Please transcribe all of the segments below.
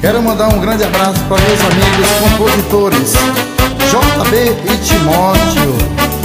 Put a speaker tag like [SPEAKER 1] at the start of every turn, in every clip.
[SPEAKER 1] Quero mandar um grande abraço para meus amigos compositores JB e Timóteo.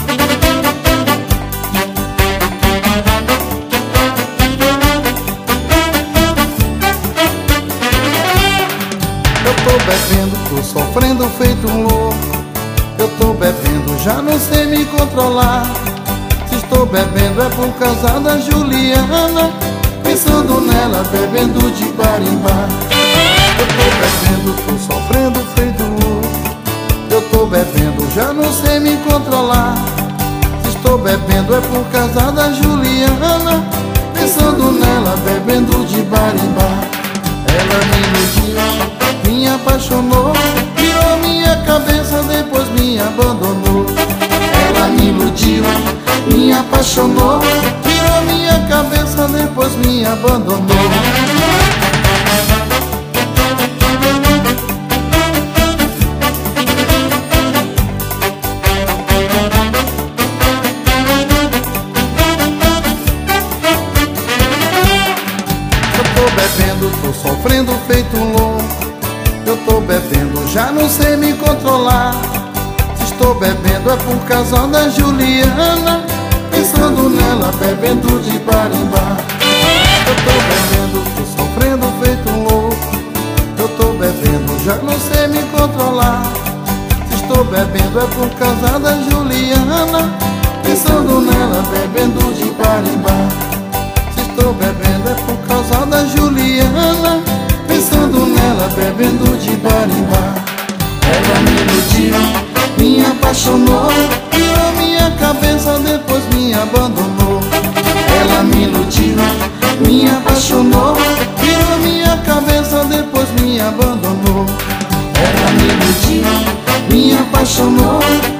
[SPEAKER 1] Eu tô bebendo, tô sofrendo feito um louco. Eu tô bebendo, já não sei me controlar. Se estou bebendo é por causa da Juliana, pensando nela, bebendo de bar em bar. Eu tô bebendo, tô sofrendo feito louco. Eu tô bebendo, já não sei me controlar. Se estou bebendo é por causa da Juliana, pensando nela, bebendo de bar em bar. Ela me iludiu, me apaixonou, virou minha cabeça, depois me abandonou. Ela me iludiu, me apaixonou, virou minha cabeça, depois me abandonou. Eu tô bebendo, tô sofrendo feito um louco. Eu tô bebendo, já não sei me controlar. Se estou bebendo é por causa da Juliana, pensando nela, bebendo de bar em bar. Eu tô bebendo, tô sofrendo feito um louco. Eu tô bebendo, já não sei me controlar. Se estou bebendo é por causa da Juliana, pensando nela, bebendo de bar em bar. Se estou bebendo é por causa da Juliana, pensando nela, bebendo de bar em bar. Ela me iludiu, me apaixonou, virou minha cabeça, depois me abandonou. Ela me iludiu, me apaixonou, virou minha cabeça, depois me abandonou. Ela me iludiu, me apaixonou,